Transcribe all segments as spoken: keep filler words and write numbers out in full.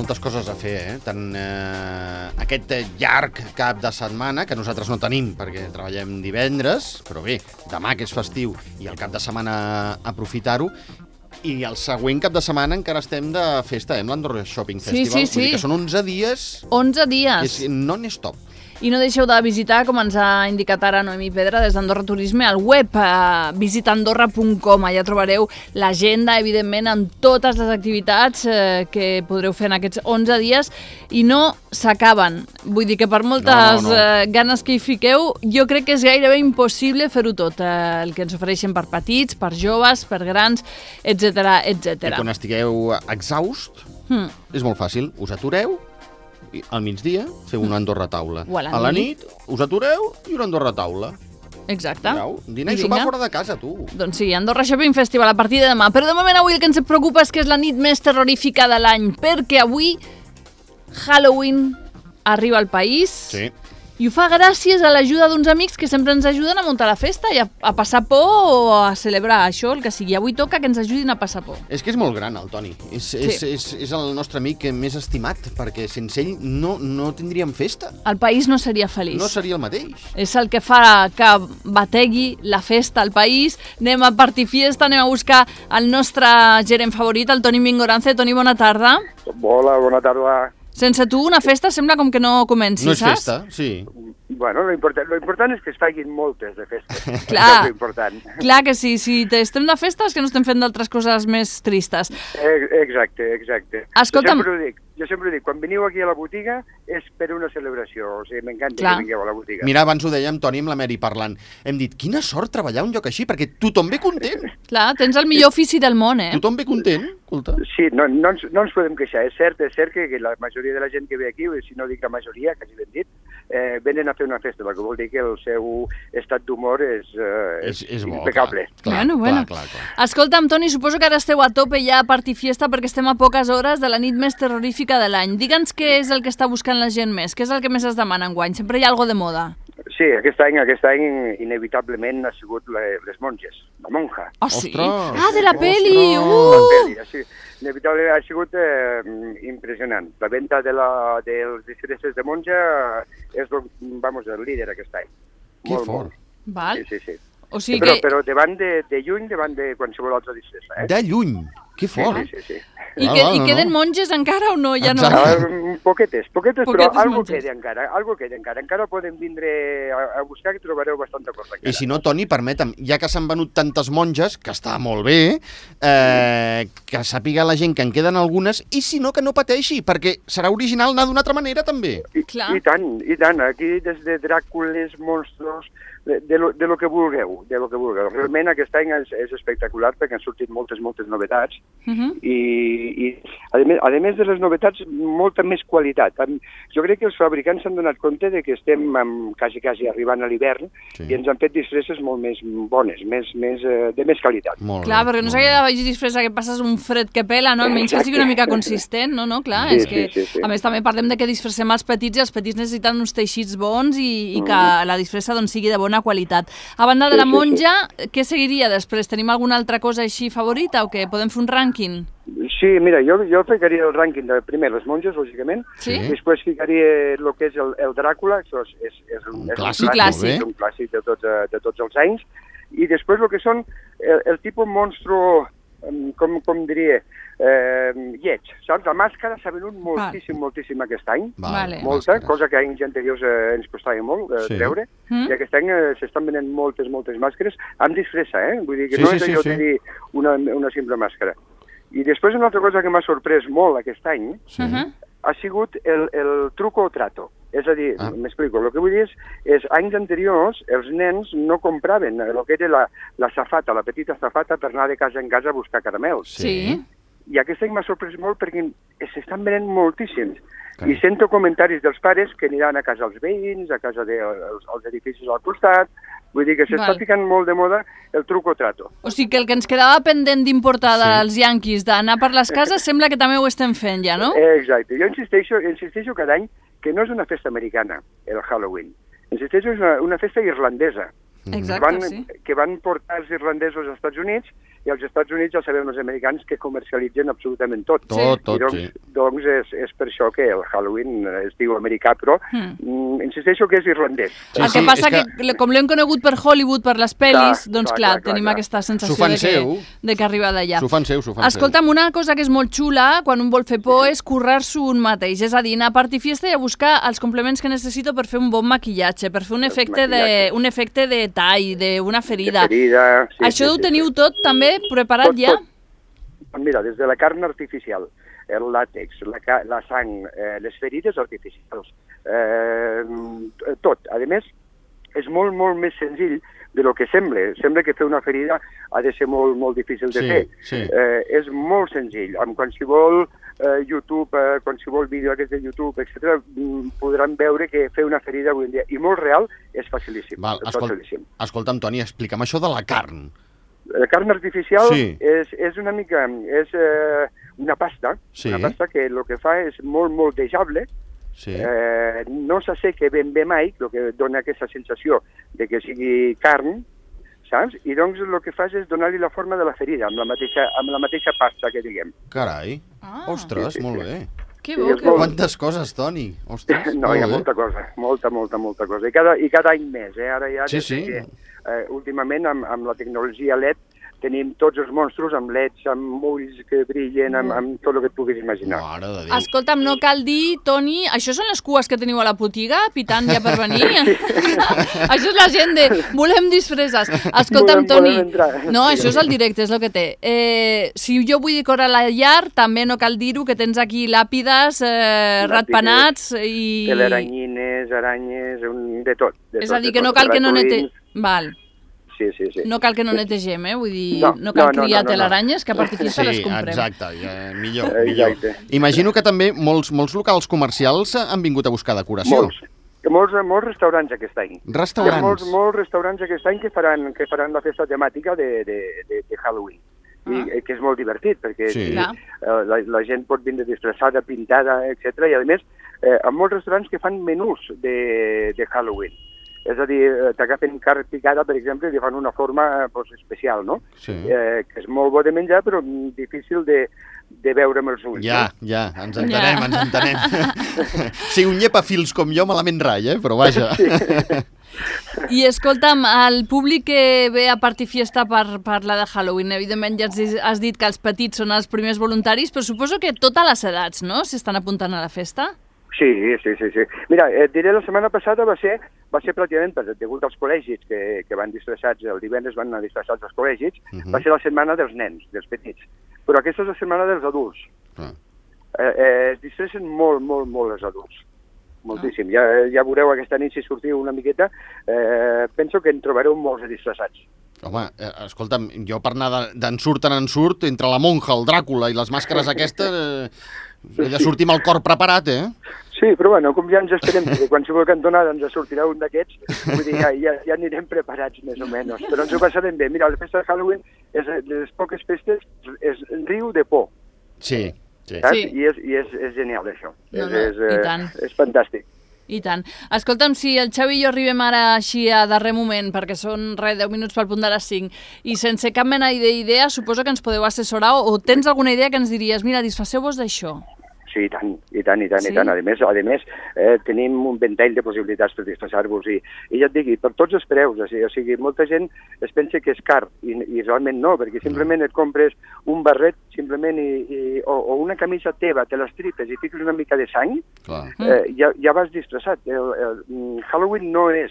moltes coses a fer, eh? Tant eh, aquest llarg cap de setmana, que nosaltres no tenim perquè treballem divendres, però bé, demà que és festiu i el cap de setmana aprofitar-ho, i el següent cap de setmana encara estem de festa, eh, amb l'Andorra Shopping Festival. Sí, sí, sí. Vull dir que són onze dies... onze dies. Que és non-stop. I no deixeu de visitar, com ens ha indicat ara Noemí Pedra, des d'Andorra Turisme, al web eh, visita andorra punt com. Allà trobareu l'agenda, evidentment, amb totes les activitats eh, que podreu fer en aquests onze dies i no s'acaben. Vull dir que per moltes no, no, no. Eh, ganes que hi fiqueu, jo crec que és gairebé impossible fer-ho tot. Eh, el que ens ofereixen per petits, per joves, per grans, etcètera, etcètera. I quan estigueu exhaust, hmm. és molt fàcil, us atureu, i al migdia feu una Andorra taula. A la, a la nit us atureu i una Andorra taula. Exacte. Mireu, dinar i sopar fora de casa, tu. Doncs sí, Andorra Shopping Festival a partir de demà. Però de moment avui el que ens preocupa és que és la nit més terrorífica de l'any, perquè avui Halloween arriba al país. Sí. I ho fa gràcies a l'ajuda d'uns amics que sempre ens ajuden a muntar la festa i a, a passar por o a celebrar això, el que sigui. Avui toca que ens ajudin a passar por. És que és molt gran, el Toni. És, sí. és, és, és el nostre amic més estimat, perquè sense ell no, no tindríem festa. El país no seria feliç. No seria el mateix. És el que fa que bategui la festa al país. Anem a partir fiesta, anem a buscar el nostre gerent favorit, el Toni Mingorance. Toni, bona tarda. Hola, bona tarda. Sense tu, una festa sembla com que no comenci, no és saps? festa, sí. Bueno, lo important, lo important és que es facin moltes de festes. Clar, és important. Clar que sí, si estem de festes que no estem fent d'altres coses més tristes. Exacte, exacte. Escolta'm... Jo sempre ho dic, jo sempre ho dic, quan veniu aquí a la botiga és per una celebració, o sigui, m'encanta que vingueu a la botiga. Mira, abans ho dèiem, Toni, amb la Mary parlant. Hem dit, quina sort treballar a un lloc així, perquè tothom ve content. Clar, tens el millor ofici del món, eh? Tothom ve content, escolta. Sí, no, no, ens, no ens podem queixar. És cert, és cert que, que la majoria de la gent que ve aquí, si no dic la majoria, quasi ben dit, eh, venen a fer una festa, el que vol dir que el seu estat d'humor és, eh, és, és bo, impecable. Clar, clar, bueno, bueno. Clar, clar, clar. Escolta'm, Toni, suposo que ara esteu a tope ja a partir fiesta perquè estem a poques hores de la nit més terrorífica de l'any. Digue'ns què és el que està buscant la gent més, què és el que més es demana enguany? Sempre hi ha algo de moda. Sí, aquest any, aquest any inevitablement ha sigut les monges, la monja. Oh, sí? Ostres! Ah, de la peli! Uh! La peli, sí. Inevitablement ha sigut eh, impressionant. La venda de la, dels disfresses de monja és vamos, el líder aquest any. Que fort! Val. Sí, sí, sí. O sigui però, que... però davant de, de lluny, davant de qualsevol altra disfressa. Eh? De lluny! Que fort! Sí, sí, sí. I, que, i queden monges encara o no? Ja no? Uh, poquetes, poquetes, poquetes però algo monges. queda encara, algo queda encara. Encara poden vindre a, a buscar que trobareu bastanta cosa encara. I si no, Toni, permetem, ja que s'han venut tantes monges, que està molt bé, eh, que sàpiga la gent que en queden algunes, i si no, que no pateixi, perquè serà original anar d'una altra manera, també. I, I tant, i tant. Aquí, des de Dràcules, monstros, de, de, lo, de lo que vulgueu, de lo que vulgueu. Realment aquest any és, és espectacular perquè han sortit moltes, moltes novetats uh -huh. i, i a, més, a més de les novetats, molta més qualitat. Jo crec que els fabricants s'han donat compte de que estem amb, quasi, quasi arribant a l'hivern sí. i ens han fet disfresses molt més bones, més, més, de més qualitat. Molt clar, bé, perquè no s'ha de vegir disfressa que passes un fred que pela, no? Almenys que sigui una mica consistent, no? no? Clar, sí, és que, sí, sí, sí. a més, també parlem de que disfressem els petits i els petits necessiten uns teixits bons i, i que la disfressa doncs, sigui de bona qualitat. A banda de la monja, sí, sí. què seguiria després? Tenim alguna altra cosa així favorita o què? Podem fer un rànquing? Sí, mira, jo, jo ficaria el rànquing de primer les monges, lògicament, sí? després ficaria el que és el, el Dràcula, això és, és, és, un, un, és clàssic, un clàssic, un clàssic de tots, de tots els anys, i després el que són el, el tipus monstru, com, com diria, eh, lleig, saps? La màscara s'ha venut moltíssim, vale. moltíssim aquest any, vale. molta, màscares. cosa que anys anteriors eh, ens costava molt eh, sí. treure, mm. i aquest any eh, s'estan venent moltes, moltes màscares amb disfressa, eh? Vull dir que sí, no sí, és sí, allò sí. de dir una, una simple màscara. I després una altra cosa que m'ha sorprès molt aquest any sí. uh-huh. ha sigut el, el truco o trato. És a dir, ah. m'explico, el que vull dir és, és anys anteriors els nens no compraven el que era la, la safata, la petita safata per anar de casa en casa a buscar caramels. Sí. I aquest any m'ha sorprès molt perquè s'estan venent moltíssims. Okay. I sento comentaris dels pares que aniran a casa dels veïns, a casa dels de, edificis al costat. Vull dir que s'està ficant molt de moda el truco o trato. O sigui que el que ens quedava pendent d'importar sí. dels yanquis, d'anar per les cases, sembla que també ho estem fent ja, no? Exacte. Jo insisteixo, insisteixo cada any que no és una festa americana, el Halloween. Insisteixo, és una, una festa irlandesa. Exacte, van, sí. que van portar els irlandesos als Estats Units i als Estats Units ja sabem els americans que comercialitzen absolutament tot. Tot, tot, I doncs, sí. Doncs és, és per això que el Halloween es diu americà, però mm. Mm, insisteixo que és irlandès. Sí, el que sí, passa que, que, com l'hem conegut per Hollywood, per les pel·lis, clar, doncs clar, clar, clar, tenim clar. aquesta sensació S'ho fan de que, seu. de que arriba d'allà. S'ho fan seu, s'ho fan Escolta'm, una cosa que és molt xula quan un vol fer por és currar-s'ho un mateix, és a dir, anar a Party Fiesta i a buscar els complements que necessito per fer un bon maquillatge, per fer un efecte de, un efecte de tall, d'una ferida. De ferida sí, Això sí, ho sí, teniu sí. tot també preparat Tot, ja? tot. Mira, des de la carn artificial, el làtex, la, la sang, eh, les ferides artificials, eh, tot. A més, és molt, molt més senzill de lo que sembla. Sembla que fer una ferida ha de ser molt, molt difícil de Sí, fer. sí. Eh, és molt senzill. Amb qualsevol eh, YouTube, eh, qualsevol vídeo aquest de YouTube, etcètera, podran veure que fer una ferida avui en dia, i molt real, és facilíssim. Val, és escol... facilíssim. Escolta'm, Toni, explica'm això de la carn. La carn artificial Sí. és, és una mica... és eh, una pasta, Sí. una pasta que el que fa és molt moldejable, Sí. eh, no s'asseca ben bé mai, el que dona aquesta sensació de que sigui carn, saps? I doncs el que fas és donar-li la forma de la ferida, amb la mateixa, amb la mateixa pasta que diguem. Carai. Ah. Ostres, Sí, sí, molt sí. bé. Que Sí, bo, és que molt- bo. Quantes coses, Toni. Ostres, No, molt hi ha bé. molta cosa, molta, molta, molta cosa. I cada, i cada any més, eh? Ara ja... Sí, des sí. Que, eh, últimament, amb, amb la tecnologia L E D, tenim tots els monstros amb leds, amb ulls que brillen, amb, amb tot el que et puguis imaginar. Mare de Déu. Escolta'm, no cal dir, Toni, això són les cues que teniu a la botiga, pitant ja per venir? Això és la gent de volem disfresses. Escolta'm, Volem- Toni, volem entrar. no, això és el directe, és el que té. Eh, si jo vull decorar la llar, també no cal dir-ho, que tens aquí làpides, eh, ratpenats i... Teleranyines, aranyes, un, de tot. De És tot, a dir, de que no tot, cal que no nete... ratolins. Val. Sí, sí, sí. No cal que no netegem, eh? Vull dir, No, no cal no, no, criar no, no, no. teleranyes, que a Party Fiesta les Sí, comprem. exacte, ja, millor, Exacte. millor. Imagino que també molts, molts locals comercials han vingut a buscar decoració. Molts. Molts, molts restaurants aquest any. Hi ha Restaurants. molts, molts restaurants aquest any que faran, que faran la festa temàtica de, de, de, de Halloween. I, Ah. que és molt divertit, perquè Sí. eh, Clar. la, la gent pot vindre disfressada, pintada, etcètera. I a més, eh, hi ha molts restaurants que fan menús de, de Halloween. És a dir, eh, t'agafen carn picada, per exemple, i li fan una forma pues, especial, no? Sí. Eh, que és molt bo de menjar, però difícil de, de veure amb els ulls. Ja, no? ja, ens entenem, ens entenem. Sí, un llepafils com jo malament rai, eh? Però vaja. I escolta'm, el públic que ve a Party Fiesta per parlar de Halloween, evidentment ja has dit, has dit que els petits són els primers voluntaris, però suposo que totes les edats, no?, s'estan apuntant a la festa? Sí, sí, sí, sí. Mira, et diré, la setmana passada va ser, va ser pràcticament, per, degut als col·legis que, que van disfressats, el divendres van anar disfressats als col·legis, uh -huh. va ser la setmana dels nens, dels petits. Però aquesta és la setmana dels adults. Ah. Eh, eh, es disfressen molt, molt, molt els adults. Moltíssim. Ja, ja veureu aquesta nit si sortiu una miqueta. Eh, penso que en trobareu molts disfressats. Home, eh, escolta'm, jo per anar d'en surt en en surt, entre la monja, el Dràcula i les màscares aquestes, eh, he de sortir amb el cor preparat, eh? Sí, però bueno, com ja ens esperem que qualsevol cantonada ens sortirà un d'aquests, vull dir, ja, ja, ja anirem preparats més o menys, però ens ho passarem bé. Mira, la festa de Halloween és de les poques festes, és riu de por, Sí, sí. saps? Sí. I, és, i és, és genial, això. No, és, no, és, i eh, tant. és fantàstic. I tant. Escolta'm, si el Xavi i jo arribem ara així a darrer moment, perquè són, res, deu minuts pel punt de les cinc, i sense cap mena d'idea, suposo que ens podeu assessorar, o, o tens alguna idea que ens diries, mira, disfresseu-vos d'això? Sí, i tant, i tant, i tant, Sí? i tant. A més, a més eh, tenim un ventall de possibilitats per disfressar-vos i, i ja et digui, per tots els preus, o sigui, o sigui, molta gent es pensa que és car i, i realment no, perquè simplement et compres un barret simplement i, i, o, o una camisa teva, te l'estripes i fiques una mica de sang, Clar. eh, ja, ja vas disfressat. El, el, Halloween no és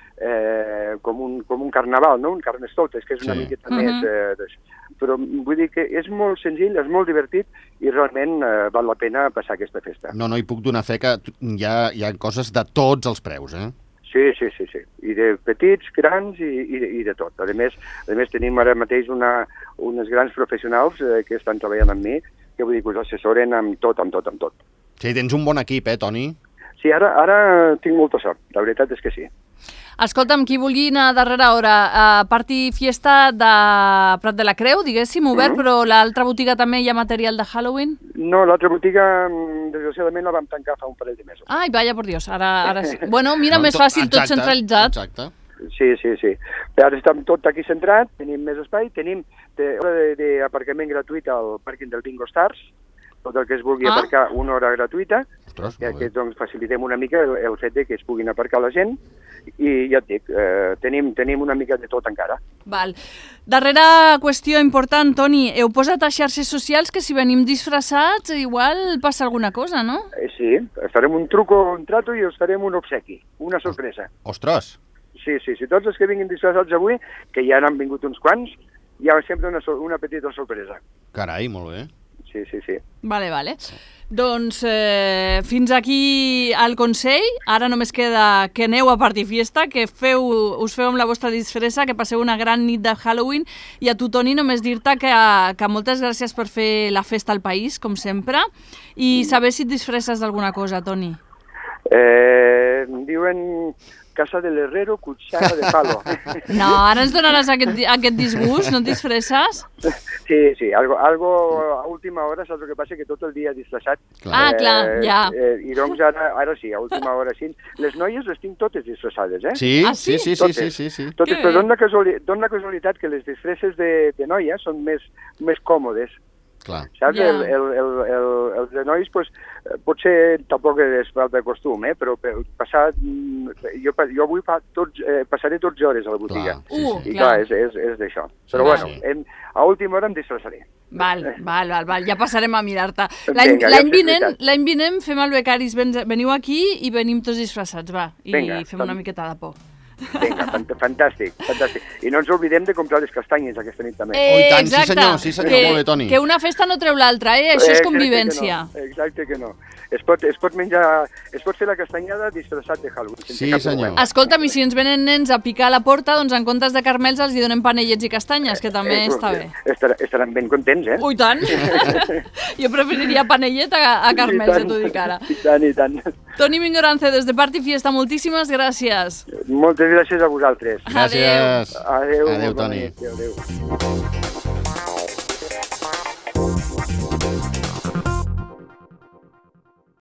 eh, com, un, com un carnaval, no? Un carnestoltes, que és una Sí. miqueta Mhm. més... Eh, des... Però vull dir que és molt senzill, és molt divertit i realment eh, val la pena passar aquesta festa. No, no, hi puc donar fe que hi ha, hi ha coses de tots els preus, eh? Sí, sí, sí, sí. I de petits, grans i, i, i de tot. A més, a més tenim ara mateix una, unes grans professionals eh, que estan treballant amb mi, que vull dir que us assessoren amb tot, amb tot, amb tot. Sí, tens un bon equip, eh, Toni? Sí, ara, ara tinc molta sort, la veritat és que sí. Escolta'm, qui vulgui anar a darrera hora a Party Fiesta de Prat de la Creu, diguéssim, obert, Mhm. però l'altra botiga també hi ha material de Halloween? No, l'altra botiga, mm, desgraciadament, la vam tancar fa un parell de mesos. Ai, vaya por Dios, ara, ara sí. Bueno, mira, més Doncs, fàcil, tot exacte, centralitzat. Exacte. Sí, sí, sí. Però ara estem tot aquí centrat, tenim més espai, tenim d'aparcament gratuït al pàrquing del Bingo Stars, tot el que es vulgui ah. aparcar una hora gratuïta, Ostres, ja que doncs, facilitem una mica el, el fet de que es puguin aparcar la gent, i ja et dic, eh, tenim, tenim una mica de tot encara. Val. Darrera qüestió important, Toni, heu posat a xarxes socials que si venim disfressats igual passa alguna cosa, no? Eh, sí, farem un truco, un trato i us farem un obsequi, una sorpresa. Ostres! Sí, sí, sí, tots els que vinguin disfressats avui, que ja n'han vingut uns quants, hi ha sempre una, una petita sorpresa. Carai, molt bé. Sí, sí, sí. Vale, vale. Doncs eh, fins aquí el consell. Ara només queda que aneu a Party Fiesta, que feu, us feu amb la vostra disfressa, que passeu una gran nit de Halloween. I a tu, Toni, només dir-te que, que moltes gràcies per fer la festa al país, com sempre. I saber si et disfresses d'alguna cosa, Toni. Eh, diuen Casa del Herrero, cuchara de palo. No, ara ens donaràs aquest, aquest disgust, no et disfresses? Sí, sí, algo, algo a última hora, saps el que passa? Que tot el dia disfressat. Clar. Ah, clar, ja. Eh, I doncs ara, ara sí, a última hora sí. Les noies les tinc totes disfressades, eh? Sí, ah, sí? sí, sí, sí, sí, sí, sí. Totes, però dona casuali la casualitat que les disfresses de, de noies són més, més còmodes. Clar. Saps? Yeah. El, el, el, el, els de nois, pues, potser tampoc és falta de costum, eh? Però per passar... Jo, jo avui pa, tots, eh, passaré dotze hores a la botiga. Clar, sí, uh, sí. I clar, és, és, és d'això. Però Sí, bueno, sí. em, a última hora em disfressaré. Val, val, val, val, ja passarem a mirar-te. Vinga, ja L'any és vinent, veritat. l'any vinent fem el Becaris, ven- veniu aquí i venim tots disfressats, va, i Vinga, fem una doncs- miqueta de por. Vinga, fant- fantàstic, fantàstic. I no ens oblidem de comprar les castanyes aquesta nit també. Oh, i tant, sí, exacte. senyor, sí, senyor, que, molt bé, Toni. Que una festa no treu l'altra, eh? Això és Exacte convivència. Que no. Exacte que no. Es pot, es pot menjar, es pot fer la castanyada disfressat de Halloween. sense Sí, cap senyor. problema. Escolta'm, i si ens venen nens a picar a la porta, doncs en comptes de carmels els hi donem panellets i castanyes, que també Eh, està bé. Estar, estaran ben contents, eh? Ui, tant! Jo preferiria panellet a, a carmels, ja t'ho dic ara. I tant, i tant. Toni Mingorance, des de Party Fiesta, moltíssimes gràcies. Moltes gràcies a vosaltres. Gràcies. Adéu. Adéu, molt bona Toni. nit. Adéu, adéu.